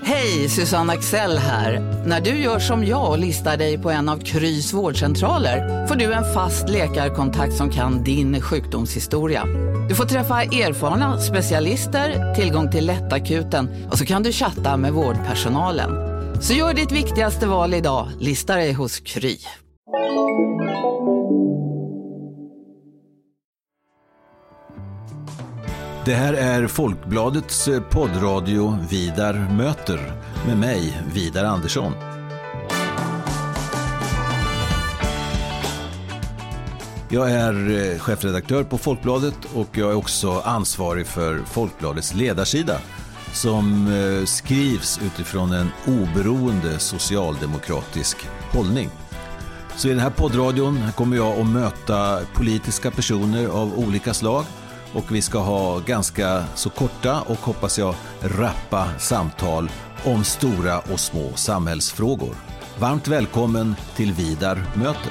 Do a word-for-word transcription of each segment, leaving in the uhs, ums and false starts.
Hej, Susanne Axel här. När du gör som jag och listar dig på en av Krys vårdcentraler får du en fast läkarkontakt som kan din sjukdomshistoria. Du får träffa erfarna specialister, tillgång till lättakuten och så kan du chatta med vårdpersonalen. Så gör ditt viktigaste val idag, lista dig hos Kry. Det här är Folkbladets poddradio Vidar möter med mig, Vidar Andersson. Jag är chefredaktör på Folkbladet och jag är också ansvarig för Folkbladets ledarsida som skrivs utifrån en oberoende socialdemokratisk hållning. Så i den här poddradion kommer jag att möta politiska personer av olika slag. Och vi ska ha ganska så korta och hoppas jag rappa samtal om stora och små samhällsfrågor. Varmt välkommen till Vidar möter.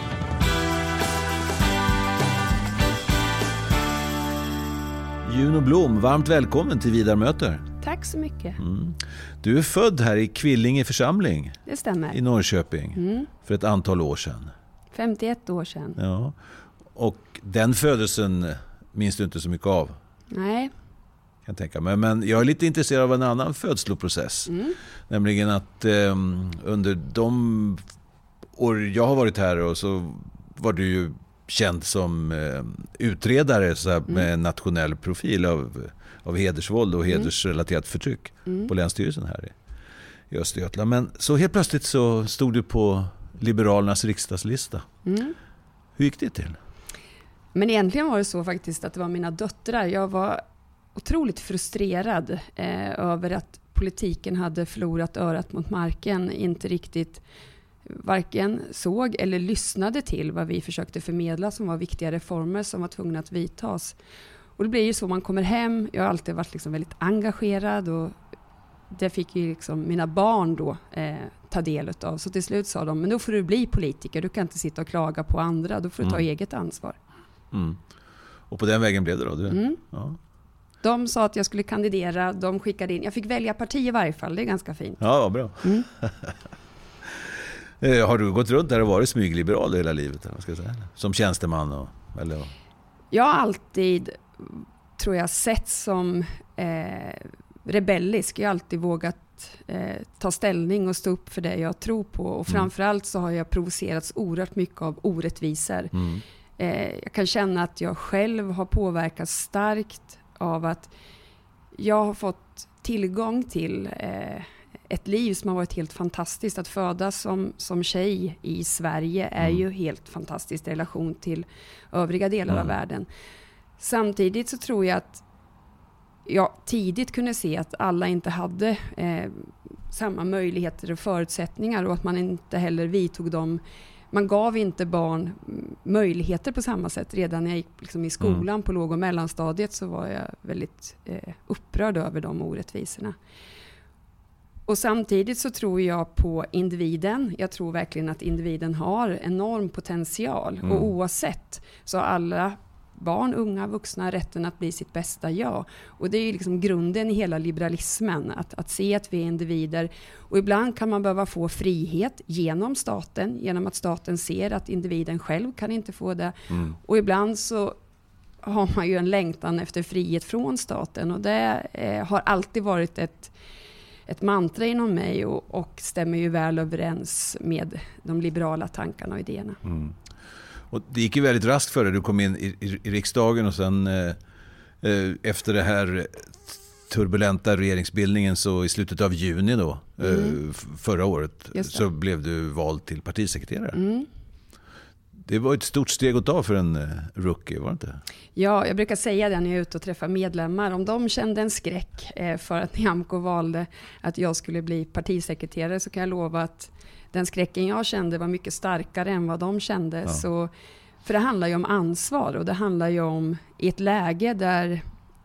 Juno Blom, varmt välkommen till Vidar möter. Tack så mycket. Mm. Du är född här i Kvillinge församling. Det stämmer. I Norrköping mm. för ett antal år sedan. femtioett år sedan. Ja. Och den födelsen minns du inte så mycket av? Nej. Kan tänka mig. Men jag är lite intresserad av en annan födsloprocess. Mm. Nämligen att eh, under de år jag har varit här och så var du ju känd som eh, utredare så här, mm. med en nationell profil av, av hedersvåld och hedersrelaterat förtryck mm. på Länsstyrelsen här i, i Östergötland. Men så helt plötsligt så stod du på Liberalernas riksdagslista. Mm. Hur gick det till? Men egentligen var det så faktiskt att det var mina döttrar. Jag var otroligt frustrerad eh, över att politiken hade förlorat örat mot marken. Inte riktigt varken såg eller lyssnade till vad vi försökte förmedla som var viktiga reformer som var tvungna att vidtas. Och det blir ju så man kommer hem. Jag har alltid varit liksom väldigt engagerad och det fick ju liksom mina barn då eh, ta del av. Så till slut sa de, men då får du bli politiker. Du kan inte sitta och klaga på andra. Då får du ta mm. eget ansvar. Mm. Och på den vägen blev det då? Du? Mm. Ja. De sa att jag skulle kandidera, de skickade in. Jag fick välja parti i varje fall, det är ganska fint. Ja, bra. Mm. Har du gått runt där och varit smygliberal hela livet? Vad ska jag säga? Som tjänsteman? Och, eller? Jag har alltid, tror jag, sett som eh, rebellisk. Jag har alltid vågat eh, ta ställning och stå upp för det jag tror på. Och framförallt så har jag provocerats oerhört mycket av orättvisor. Mm. Jag kan känna att jag själv har påverkats starkt av att jag har fått tillgång till eh, ett liv som har varit helt fantastiskt. Att födas som, som tjej i Sverige är mm. ju helt fantastiskt i relation till övriga delar mm. av världen. Samtidigt så tror jag att jag tidigt kunde se att alla inte hade eh, samma möjligheter och förutsättningar och att man inte heller vidtog dem. Man gav inte barn möjligheter på samma sätt. Redan när jag gick liksom i skolan mm. på låg- och mellanstadiet så var jag väldigt eh, upprörd över de orättvisorna. Och samtidigt så tror jag på individen. Jag tror verkligen att individen har enorm potential. Mm. Och oavsett så har alla barn, unga, vuxna rätten att bli sitt bästa jag. Och det är ju liksom grunden i hela liberalismen. Att, att se att vi är individer. Och ibland kan man behöva få frihet genom staten. Genom att staten ser att individen själv kan inte få det. Mm. Och ibland så har man ju en längtan efter frihet från staten. Och det eh, har alltid varit ett, ett mantra inom mig. Och, och stämmer ju väl överens med de liberala tankarna och idéerna. Mm. Och det gick ju väldigt raskt för dig. Du kom in i, i, i riksdagen och sen eh, efter det här turbulenta regeringsbildningen så i slutet av juni då, mm. eh, förra året så blev du vald till partisekreterare. Mm. Det var ett stort steg att ta för en eh, rookie, var det inte? Ja, jag brukar säga det när jag är ute och träffar medlemmar. Om de kände en skräck eh, för att Nyamko valde att jag skulle bli partisekreterare så kan jag lova att den skräcken jag kände var mycket starkare än vad de kände. Ja. Så, för det handlar ju om ansvar och det handlar ju om i ett läge där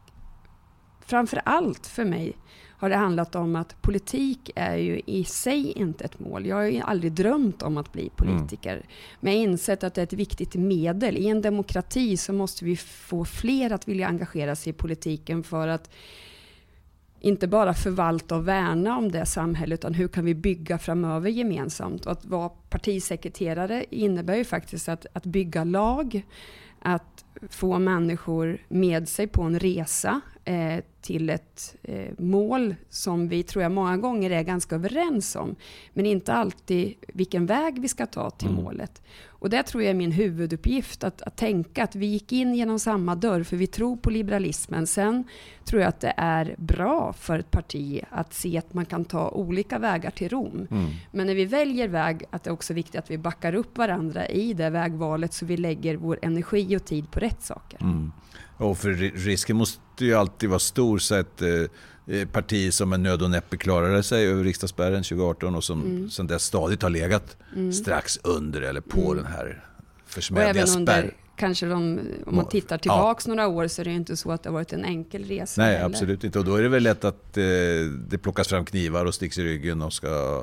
framför allt för mig har det handlat om att politik är ju i sig inte ett mål. Jag har ju aldrig drömt om att bli politiker. Mm. Men jag har insett att det är ett viktigt medel. I en demokrati så måste vi få fler att vilja engagera sig i politiken för att inte bara förvalta och värna om det samhället, utan hur kan vi bygga framöver gemensamt. Och att vara partisekreterare innebär ju faktiskt att, att bygga lag, att få människor med sig på en resa eh, till ett eh, mål som vi tror jag många gånger är ganska överens om, men inte alltid vilken väg vi ska ta till mm. målet. Och det tror jag är min huvuduppgift, att, att tänka att vi gick in genom samma dörr för vi tror på liberalismen. Sen tror jag att det är bra för ett parti att se att man kan ta olika vägar till Rom. Mm. Men när vi väljer väg, att det är också viktigt att vi backar upp varandra i det vägvalet, så vi lägger vår energi och tid på rätt saker. Mm. Och för risken måste ju alltid vara stor, så att eh, parti som en nöd och näppe klarade sig över riksdagsspärren tjugo arton och som mm. sedan dess stadigt har legat mm. strax under eller på mm. den här försmädliga spärren. Kanske de, om man tittar tillbaks ja. några år, så är det inte så att det har varit en enkel resa. Nej, heller. Absolut inte. Och då är det väl lätt att eh, det plockas fram knivar och sticks i ryggen och ska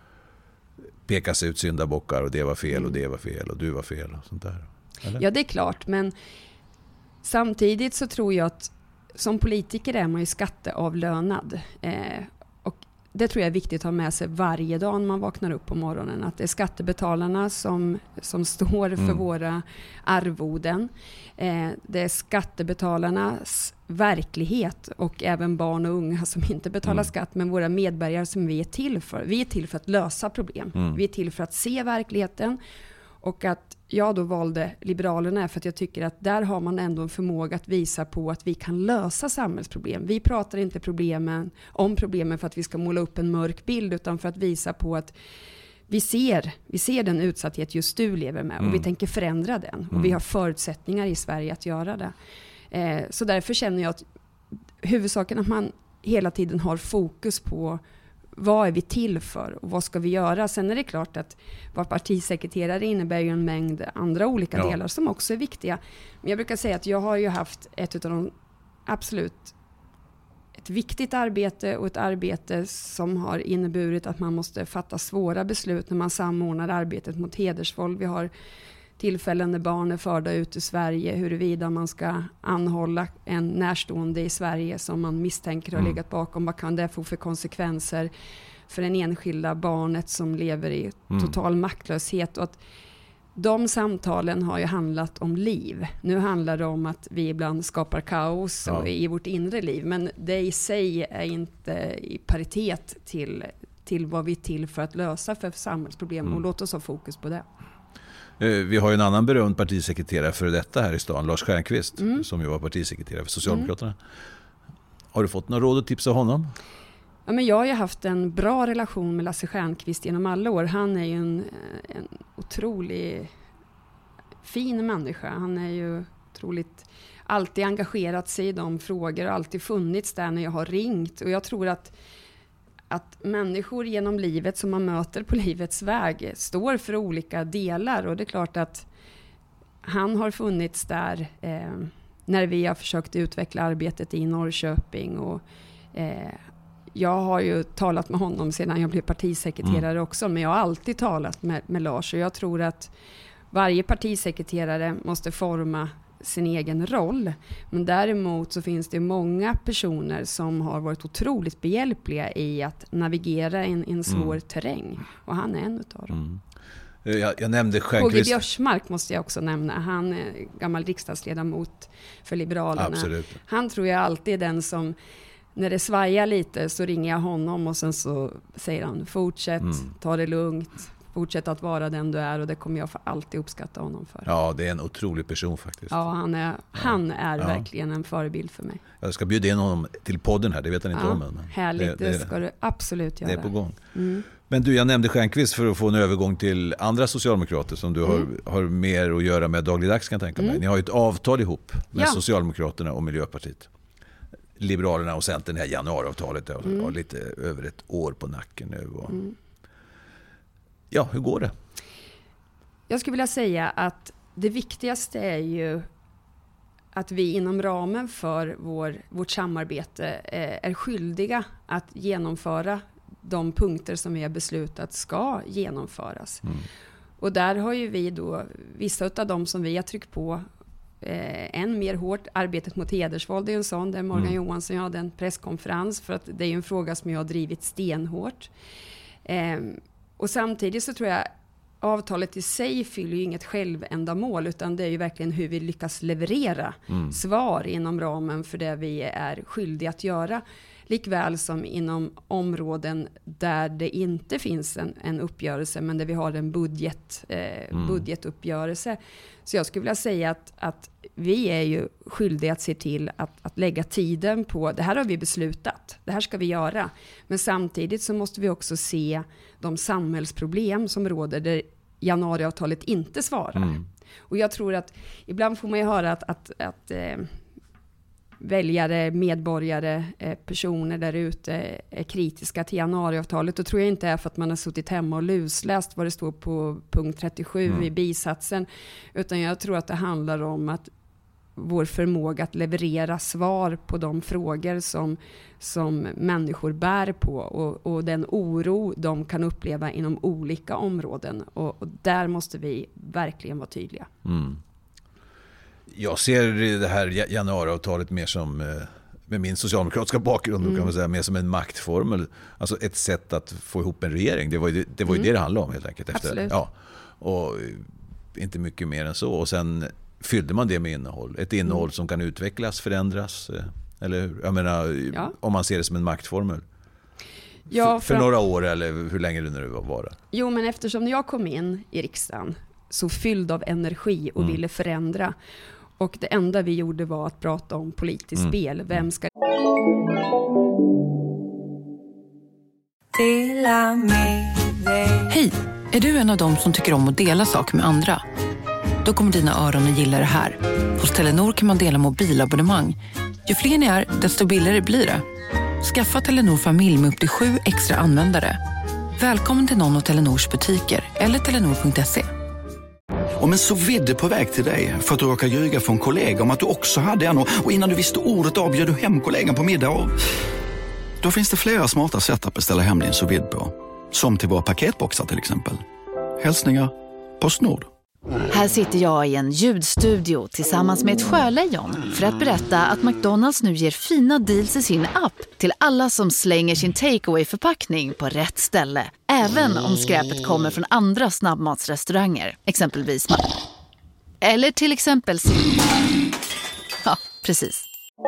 pekas ut syndabockar och det var fel mm. och det var fel och du var fel och sånt där. Eller? Ja, det är klart, men samtidigt så tror jag att som politiker är man ju skatteavlönad. Eh, och det tror jag är viktigt att ha med sig varje dag när man vaknar upp på morgonen. Att det är skattebetalarna som, som står för mm. våra arvoden. Eh, det är skattebetalarnas verklighet och även barn och unga som inte betalar mm. skatt, men våra medborgare som vi är till för. Vi är till för att lösa problem. Mm. Vi är till för att se verkligheten. Och att jag då valde Liberalerna för att jag tycker att där har man ändå en förmåga att visa på att vi kan lösa samhällsproblem. Vi pratar inte problemen, om problemen för att vi ska måla upp en mörk bild, utan för att visa på att vi ser, vi ser den utsatthet just du lever med och mm. vi tänker förändra den. Och mm. vi har förutsättningar i Sverige att göra det. Eh, så därför känner jag att huvudsaken att man hela tiden har fokus på vad är vi till för och vad ska vi göra? Sen är det klart att vara partisekreterare innebär ju en mängd andra olika ja. delar som också är viktiga. Men jag brukar säga att jag har ju haft ett av de absolut ett viktigt arbete och ett arbete som har inneburit att man måste fatta svåra beslut när man samordnar arbetet mot hedersvåld. Vi har tillfällen när barn är förda ut ur Sverige, huruvida man ska anhålla en närstående i Sverige som man misstänker har mm. legat bakom. Vad kan det få för konsekvenser för den enskilda barnet som lever i total mm. maktlöshet? Och att de samtalen har ju handlat om liv. Nu handlar det om att vi ibland skapar kaos ja. i vårt inre liv. Men det i sig är inte i paritet till, till vad vi är till för att lösa för samhällsproblem. Mm. Och låt oss ha fokus på det. Vi har ju en annan berömd partisekreterare för detta här i stan, Lars Stjernkvist, mm. som ju var partisekreterare för Socialdemokraterna. Mm. Har du fått några råd och tips av honom? Ja, men jag har ju haft en bra relation med Lasse Stjernkvist genom alla år. Han är ju en, en otroligt fin människa. Han är ju otroligt alltid engagerat sig i de frågor och alltid funnits där när jag har ringt. Och jag tror att att människor genom livet som man möter på livets väg står för olika delar. Och det är klart att han har funnits där eh, när vi har försökt utveckla arbetet i Norrköping. Och, eh, jag har ju talat med honom sedan jag blev partisekreterare mm. också. Men jag har alltid talat med, med Lars. Och jag tror att varje partisekreterare måste forma sin egen roll. Men däremot så finns det många personer som har varit otroligt behjälpliga i att navigera in i en svår mm. terräng. Och han är en utav dem. Mm. Jag, jag nämnde Stjernkvist. K G Biörsmark måste jag också nämna. Han är gammal riksdagsledamot för Liberalerna. Absolut. Han tror jag alltid är den som, när det svajar lite så ringer jag honom och sen så säger han fortsätt, mm. ta det lugnt. Fortsätt att vara den du är och det kommer jag för alltid uppskatta honom för. Ja, det är en otrolig person faktiskt. Ja, han är, han är ja. verkligen en förebild för mig. Jag ska bjuda in honom till podden här, det vet han inte ja, om än. Men härligt, det, det, det ska du absolut göra. Det är på gång. Mm. Men du, jag nämnde Stjernkvist för att få en övergång till andra socialdemokrater som du mm. har, har mer att göra med dagligdags kan jag tänka mig. Mm. Ni har ju ett avtal ihop med ja. Socialdemokraterna och Miljöpartiet. Liberalerna och Centern, det här januariavtalet har mm. lite över ett år på nacken nu. Och... Mm. Ja, hur går det? Jag skulle vilja säga att det viktigaste är ju att vi inom ramen för vår, vårt samarbete är skyldiga att genomföra de punkter som vi har beslutat ska genomföras. Mm. Och där har ju vi då, vissa av dem som vi har tryckt på eh, än mer hårt. Arbetet mot hedersvåld är en sån, där Morgan Mm. Johansson hade en presskonferens, för att det är ju en fråga som jag har drivit stenhårt. Eh, och samtidigt så tror jag avtalet i sig fyller ju inget självändamål, utan det är ju verkligen hur vi lyckas leverera Mm. svar inom ramen för det vi är skyldiga att göra. Likväl som inom områden där det inte finns en, en uppgörelse, men där vi har en budget, eh, Mm. budgetuppgörelse. Så jag skulle vilja säga att, att vi är ju skyldiga att se till att, att lägga tiden på, det här har vi beslutat, det här ska vi göra. Men samtidigt så måste vi också se de samhällsproblem som råder där januariavtalet inte svarar. Mm. Och jag tror att ibland får man ju höra att, att, att eh, väljare, medborgare, eh, personer där ute är kritiska till januariavtalet. Då tror jag inte är för att man har suttit hemma och lusläst vad det står på punkt trettiosju Mm. i bisatsen. Utan jag tror att det handlar om att vår förmåga att leverera svar på de frågor som, som människor bär på, och, och den oro de kan uppleva inom olika områden. Och, och där måste vi verkligen vara tydliga. Mm. Jag ser det här januariavtalet mer som, med min socialdemokratiska bakgrund, mm. kan man säga, mer som en maktformel. Alltså ett sätt att få ihop en regering. Det var ju det, var ju mm. det det handlade om helt enkelt. Efter, Absolut. ja, och inte mycket mer än så. Och sen fyllde man det med innehåll. Ett innehåll mm. som kan utvecklas, förändras. Eller hur? Jag menar, ja. Om man ser det som en maktformel. Ja, för, för några år eller hur länge det nu var. Jo, men eftersom jag kom in i riksdagen så fylld av energi och mm. ville förändra. Och det enda vi gjorde var att prata om politiskt mm. spel. Vem ska... Hej, är du en av dem som tycker om att dela saker med andra? Då kommer dina öron att gilla det här. Hos Telenor kan man dela mobilabonnemang. Ju fler ni är, desto billigare blir det. Skaffa Telenor familj med upp till sju extra användare. Välkommen till någon av Telenors butiker eller telenor punkt se. Om en så vidde på väg till dig för att du råkar ljuga för en kollega om att du också hade en, och innan du visste ordet av bjöd du hem kollegan på middag. Och då finns det flera smarta sätt att beställa hem din så vid på. Som till våra paketboxar till exempel. Hälsningar Postnord. Här sitter jag i en ljudstudio tillsammans med ett sjölejon för att berätta att McDonalds nu ger fina deals i sin app till alla som slänger sin takeaway-förpackning på rätt ställe. Även om skräpet kommer från andra snabbmatsrestauranger, exempelvis Ma- Eller till exempel... Ja, precis.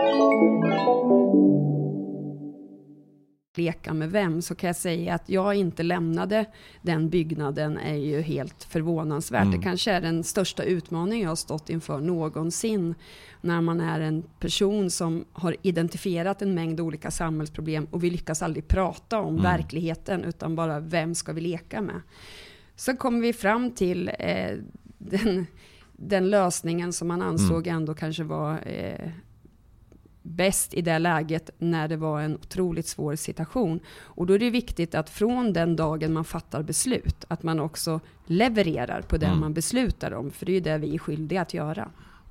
Leka med vem, så kan jag säga att jag inte lämnade den byggnaden är ju helt förvånansvärt. Mm. Det kanske är den största utmaning jag har stått inför någonsin, när man är en person som har identifierat en mängd olika samhällsproblem och vi lyckas aldrig prata om mm. verkligheten, utan bara vem ska vi leka med. Så kommer vi fram till eh, den, den lösningen som man ansåg mm. ändå kanske var eh, bäst i det läget, när det var en otroligt svår situation. Och då är det viktigt att från den dagen man fattar beslut, att man också levererar på det mm. man beslutar om. För det är ju det vi är skyldiga att göra.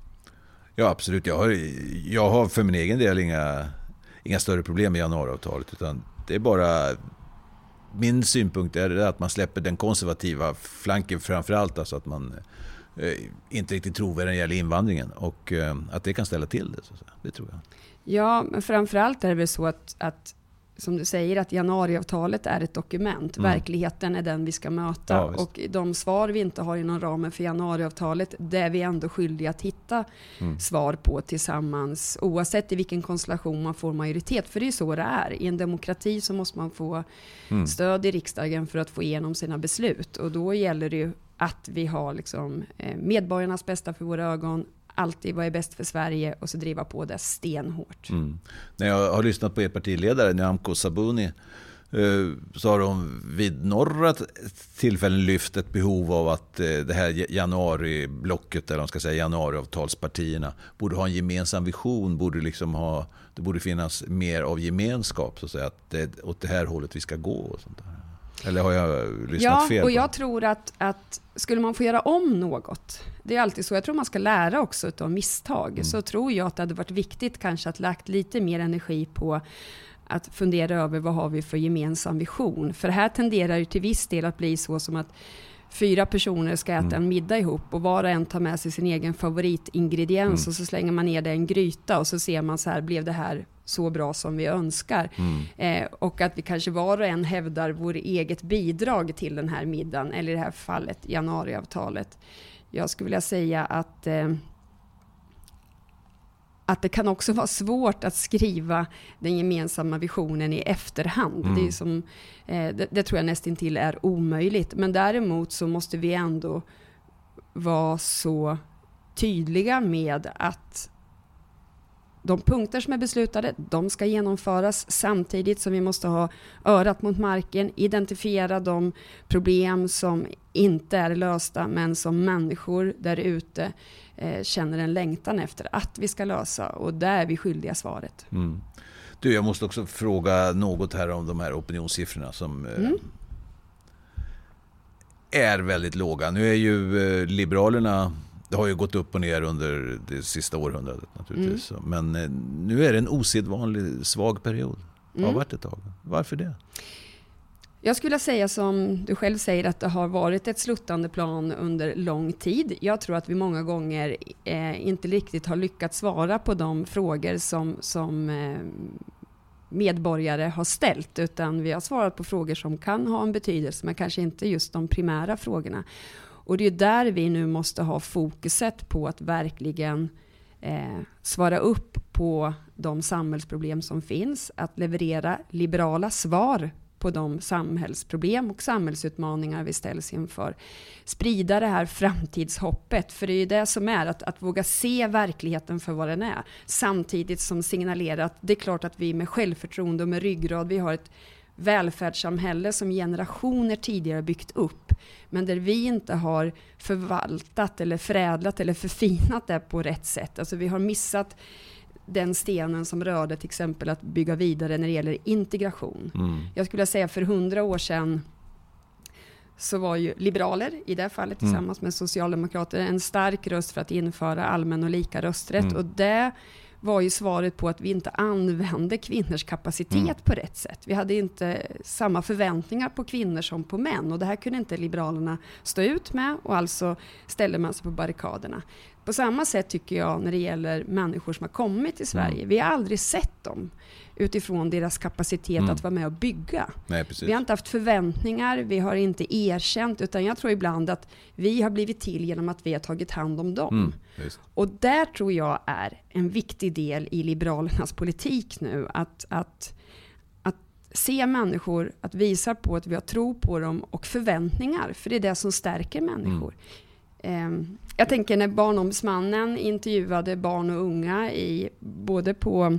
Ja, absolut. Jag har, jag har för min egen del inga, inga större problem med januariavtalet, utan det är bara... Min synpunkt är att man släpper den konservativa flanken framförallt, alltså att man eh, inte riktigt tror vad det gäller invandringen, och eh, att det kan ställa till det. Så, det tror jag. Ja, men framförallt är det väl så att, att som du säger, att januariavtalet är ett dokument. Mm. Verkligheten är den vi ska möta. Ja, och de svar vi inte har inom ramen för januariavtalet, det är vi ändå skyldiga att hitta mm. svar på tillsammans. Oavsett i vilken konstellation man får majoritet. För det är så det är. I en demokrati så måste man få mm. stöd i riksdagen för att få igenom sina beslut. Och då gäller det ju att vi har liksom medborgarnas bästa för våra ögon. Alltid vad är bäst för Sverige, och så driva på det stenhårt. Mm. När jag har lyssnat på er partiledare Nyamko Sabuni, så har de vid några tillfällen lyft ett behov av att det här januariblocket, eller man ska säga januariavtalspartierna, borde ha en gemensam vision, borde liksom ha, det borde finnas mer av gemenskap, så att säga, att det är åt det här hållet vi ska gå och sånt där. Eller har jag lyssnat ja, fel? Ja, och jag tror att, att skulle man få göra om något, det är alltid så, jag tror man ska lära också av misstag, mm. så tror jag att det hade varit viktigt kanske att lagt lite mer energi på att fundera över vad har vi för gemensam vision. För här tenderar det till viss del att bli så som att fyra personer ska äta Mm. en middag ihop och var och en tar med sig sin egen favoritingrediens Mm. och så slänger man ner det i en gryta och så ser man så här, blev det här så bra som vi önskar? Mm. Eh, och att vi kanske var och en hävdar vår eget bidrag till den här middagen, eller i det här fallet januariavtalet. Jag skulle vilja säga att eh, att det kan också vara svårt att skriva den gemensamma visionen i efterhand. Mm. Det, är som, eh, det, det tror jag nästintill är omöjligt. Men däremot så måste vi ändå vara så tydliga med att de punkter som är beslutade, de ska genomföras samtidigt som vi måste ha örat mot marken, identifiera de problem som inte är lösta men som människor där ute eh, känner en längtan efter att vi ska lösa, och där är vi skyldiga svaret. Mm. Du, jag måste också fråga något här om de här opinionssiffrorna som eh, Mm. är väldigt låga. Nu är ju eh, Liberalerna, det har ju gått upp och ner under det sista århundradet naturligtvis. Mm. Men eh, nu är det en osedvanlig svag period. Det har Mm. varit ett tag. Varför det? Jag skulle säga som du själv säger att det har varit ett sluttande plan under lång tid. Jag tror att vi många gånger eh, inte riktigt har lyckats svara på de frågor som, som eh, medborgare har ställt, utan vi har svarat på frågor som kan ha en betydelse men kanske inte just de primära frågorna. Och det är där vi nu måste ha fokuset på att verkligen eh, svara upp på de samhällsproblem som finns, att leverera liberala svar på de samhällsproblem och samhällsutmaningar vi ställs inför. Sprida det här framtidshoppet, för det är ju det som är att, att våga se verkligheten för vad den är, samtidigt som signalera att det är klart att vi med självförtroende och med ryggrad, vi har ett välfärdssamhälle som generationer tidigare byggt upp, men där vi inte har förvaltat eller förädlat eller förfinat det på rätt sätt. Alltså vi har missat den stenen som rörde till exempel att bygga vidare när det gäller integration. Mm. Jag skulle säga för hundra år sedan så var ju liberaler i det fallet tillsammans mm. med socialdemokrater en stark röst för att införa allmän och lika rösträtt. Mm. Och det var ju svaret på att vi inte använde kvinnors kapacitet mm. på rätt sätt. Vi hade inte samma förväntningar på kvinnor som på män, och det här kunde inte liberalerna stå ut med, och alltså ställde man sig på barrikaderna. På samma sätt tycker jag när det gäller människor som har kommit till Sverige. Mm. Vi har aldrig sett dem utifrån deras kapacitet mm. att vara med och bygga. Nej, precis. Vi har inte haft förväntningar, vi har inte erkänt, utan jag tror ibland att vi har blivit till genom att vi har tagit hand om dem. Mm, och där tror jag är en viktig del i Liberalernas politik nu, att, att, att se människor, att visa på att vi har tro på dem och förväntningar, för det är det som stärker människor. Mm. Jag tänker när Barnombudsmannen intervjuade barn och unga i, både på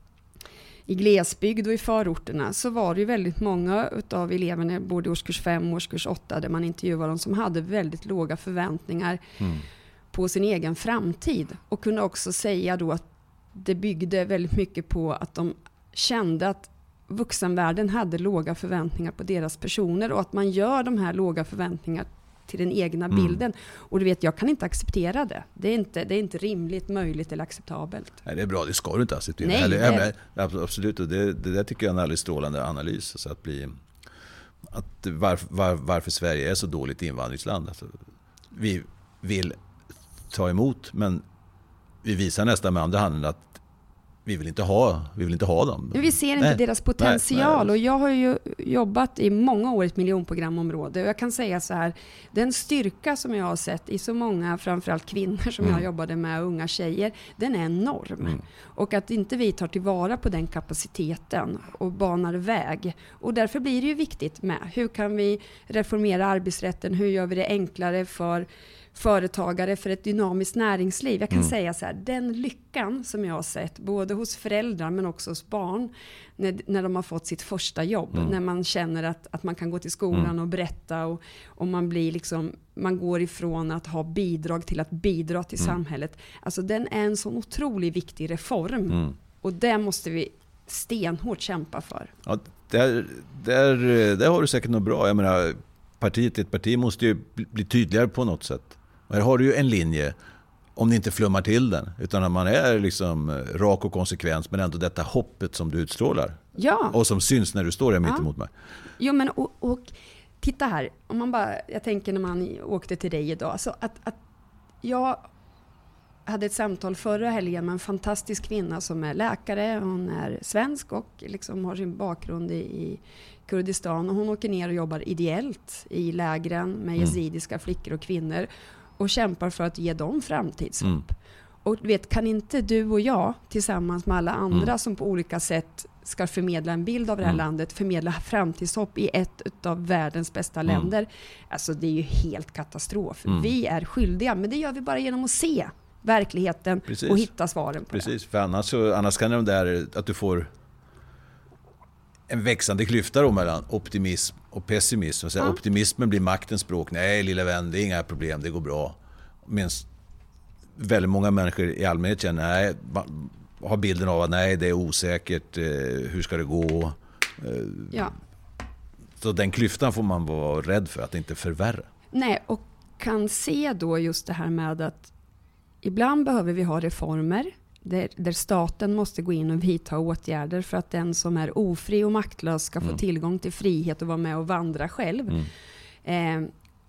i glesbygd och i förorterna, så var det ju väldigt många av eleverna både årskurs fem och årskurs åtta där man intervjuade dem som hade väldigt låga förväntningar mm. på sin egen framtid, och kunde också säga då att det byggde väldigt mycket på att de kände att vuxenvärlden hade låga förväntningar på deras personer, och att man gör de här låga förväntningarna till den egna mm. bilden. Och du vet, jag kan inte acceptera det. Det är inte, det är inte rimligt, möjligt eller acceptabelt. Nej, det är bra, det ska du inte acceptera. Nej, Eller, det... Absolut, och det, det där tycker jag är en alldeles strålande analys. Alltså att bli, att varför, var, varför Sverige är så dåligt invandringsland. Alltså, vi vill ta emot, men vi visar nästan med andra handen att vi vill inte ha, vi vill inte ha dem. Vi ser inte nej. deras potential. Nej, nej. Och jag har ju jobbat i många år i ett miljonprogramområde. Och jag kan säga så här, den styrka som jag har sett i så många, framförallt kvinnor som mm. jag jobbade med, unga tjejer, den är enorm. Mm. Och att inte vi tar tillvara på den kapaciteten och banar väg. Och därför blir det ju viktigt med hur kan vi reformera arbetsrätten, hur gör vi det enklare för företagare, för ett dynamiskt näringsliv. Jag kan mm. säga så här, den lyckan som jag har sett både hos föräldrar men också hos barn när, när de har fått sitt första jobb, mm. när man känner att, att man kan gå till skolan mm. och berätta, och, och man blir liksom, man går ifrån att ha bidrag till att bidra till mm. samhället. Alltså den är en sån otroligt viktig reform mm. och det måste vi stenhårt kämpa för. Ja, där, där, där har du säkert något bra. Jag menar, partiet, ett parti måste ju bli tydligare på något sätt. Och här har du ju en linje, om ni inte flummar till den, utan att man är liksom rak och konsekvent, men ändå detta hoppet som du utstrålar. Ja. Och som syns när du står här mitt ja. emot mig. Jo, men och, och titta här, om man bara, jag tänker när man åkte till dig idag, så att, att jag hade ett samtal förra helgen med en fantastisk kvinna som är läkare, hon är svensk och liksom har sin bakgrund i, i Kurdistan, och hon åker ner och jobbar ideellt i lägren med yazidiska flickor och kvinnor och kämpar för att ge dem framtidshopp. Mm. Och vet, kan inte du och jag tillsammans med alla andra mm. som på olika sätt ska förmedla en bild av det här mm. landet, förmedla framtidshopp i ett av världens bästa mm. länder. Alltså det är ju helt katastrof. Mm. Vi är skyldiga, men det gör vi bara genom att se verkligheten. Precis. Och hitta svaren på Precis. det. För annars, så, annars kan det där att du får en växande klyfta då mellan optimism och pessimism. Och så ja. Optimismen blir maktens språk. Nej, lilla vän, det är inga problem, det går bra. Men väldigt många människor i allmänhet känner, nej, har bilden av att nej, det är osäkert, eh, hur ska det gå? Eh, ja. Så den klyftan får man vara rädd för att inte förvärra. Nej, och kan se då just det här med att ibland behöver vi ha reformer där, där staten måste gå in och vidta åtgärder för att den som är ofri och maktlös ska få mm. tillgång till frihet och vara med och vandra själv. Mm. Eh,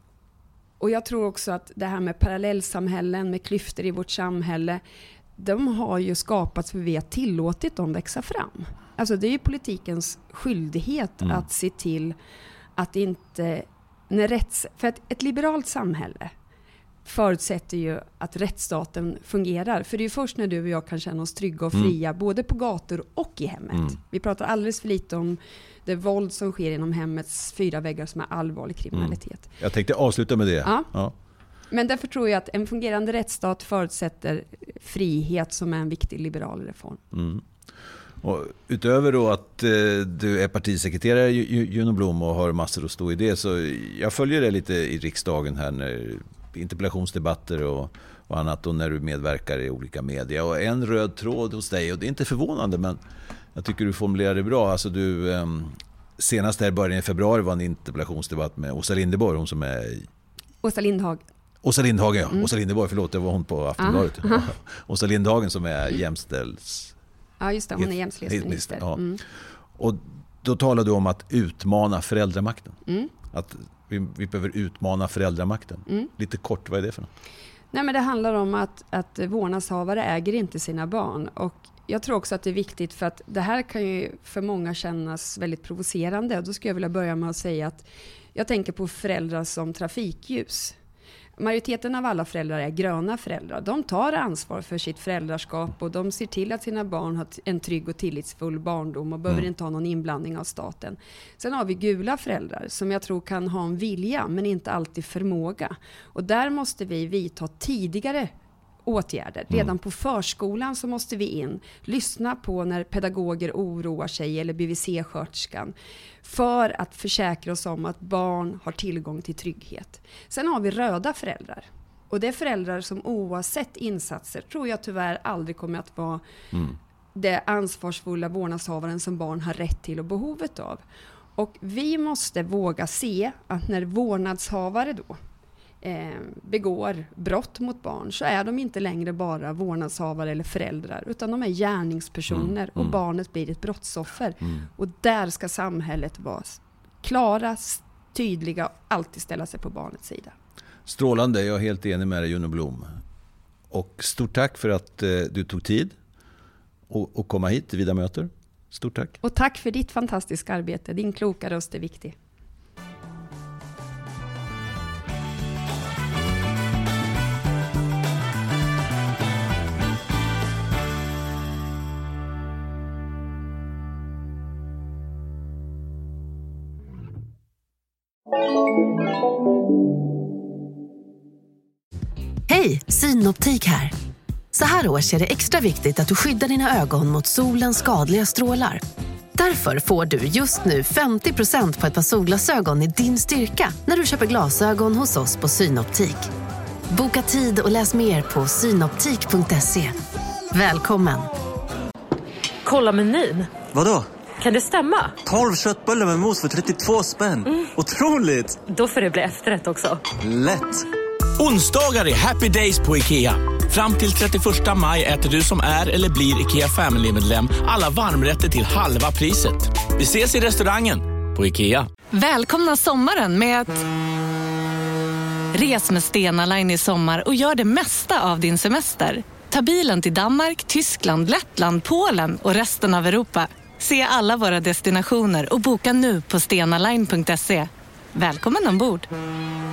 och jag tror också att det här med parallellsamhällen, med klyftor i vårt samhälle, de har ju skapats för vi har tillåtit dem växa fram. Alltså det är ju politikens skyldighet mm. att se till att inte, när rätts, för att ett liberalt samhälle förutsätter ju att rättsstaten fungerar. För det är ju först när du och jag kan känna oss trygga och fria, mm. både på gator och i hemmet. Mm. Vi pratar alldeles för lite om det våld som sker inom hemmets fyra väggar som är allvarlig kriminalitet. Mm. Jag tänkte avsluta med det. Ja. Ja. Men därför tror jag att en fungerande rättsstat förutsätter frihet som är en viktig liberal reform. Mm. Och utöver då att eh, du är partisekreterare i Juno Blom och har massor att stå i det, så jag följer det lite i riksdagen här när interpellationsdebatter och, och annat, och när du medverkar i olika media. Och en röd tråd hos dig, och det är inte förvånande, men jag tycker du formulerar det bra. Alltså du, eh, senast här i början i februari var en interpellationsdebatt med Åsa Linderborg, hon som är... Åsa Lindhag. Åsa Lindhagen, ja. Mm. Åsa Linderborg, förlåt, det var hon på Aftonbladet. Ah. Åsa Lindhagen som är jämställs... Ja, just det, hon är jämställdhetsminister. Ja. Mm. Och då talade du om att utmana föräldramakten. Mm. Att vi, vi behöver utmana föräldramakten. Mm. Lite kort, vad är det för något? Nej, men det handlar om att, att vårdnadshavare äger inte sina barn. Och jag tror också att det är viktigt, för att det här kan ju för många kännas väldigt provocerande. Och då skulle jag vilja börja med att säga att jag tänker på föräldrar som trafikljus. Majoriteten av alla föräldrar är gröna föräldrar. De tar ansvar för sitt föräldraskap och de ser till att sina barn har en trygg och tillitsfull barndom och behöver mm. inte ha någon inblandning av staten. Sen har vi gula föräldrar som jag tror kan ha en vilja men inte alltid förmåga. Och där måste vi vidta tidigare åtgärder. Redan mm. på förskolan så måste vi in, lyssna på när pedagoger oroar sig eller B V C-sköterskan, för att försäkra oss om att barn har tillgång till trygghet. Sen har vi röda föräldrar. Och det är föräldrar som oavsett insatser tror jag tyvärr aldrig kommer att vara mm. det ansvarsfulla vårdnadshavaren som barn har rätt till och behovet av. Och vi måste våga se att när vårdnadshavare då Eh, begår brott mot barn, så är de inte längre bara vårdnadshavare eller föräldrar, utan de är gärningspersoner mm, och mm. barnet blir ett brottsoffer. Mm. Och där ska samhället vara klara, tydliga och alltid ställa sig på barnets sida. Strålande, jag är helt enig med dig, Juno Blom. Och stort tack för att eh, du tog tid och, och komma hit till Vida möter. Stort tack. Och tack för ditt fantastiska arbete. Din kloka röst är viktig. Hej, Synoptik här. Så här års är det extra viktigt att du skyddar dina ögon mot solens skadliga strålar. Därför får du just nu femtio procent på ett par solglasögon i din styrka när du köper glasögon hos oss på Synoptik. Boka tid och läs mer på synoptik punkt se. Välkommen! Kolla menyn. Vadå? Kan det stämma? tolv köttbullar med mos för trettiotvå spänn. Mm. Otroligt! Då får det bli efterrätt också. Lätt! Onsdagar är happy days på IKEA. Fram till trettioförsta maj äter du som är eller blir IKEA Family-medlem alla varmrätter till halva priset. Vi ses i restaurangen på IKEA. Välkomna sommaren med att... Res med Stena Line i sommar och gör det mesta av din semester. Ta bilen till Danmark, Tyskland, Lettland, Polen och resten av Europa. Se alla våra destinationer och boka nu på stenaline punkt se. Välkommen ombord!